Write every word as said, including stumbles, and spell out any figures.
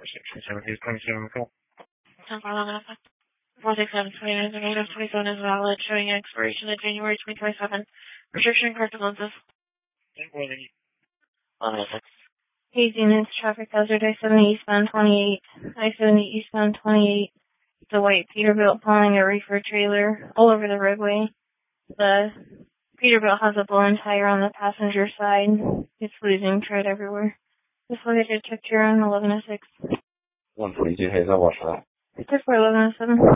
six seventy twenty-seven full. ten four eleven effect. four six seven twenty-nine, the negative twenty-seven is valid, showing expiration of January twenty twenty-seven. Restriction corrected lenses. ten four eleven. Hey, units, traffic hazard, I seventy eastbound twenty-eight, I seventy eastbound twenty-eight. The white Peterbilt pulling a reefer trailer all over the roadway. The Peterbilt has a blown tire on the passenger side. It's losing tread everywhere. This located check your own eleven oh six. one forty-two Hazel, watch that. Check for eleven oh seven.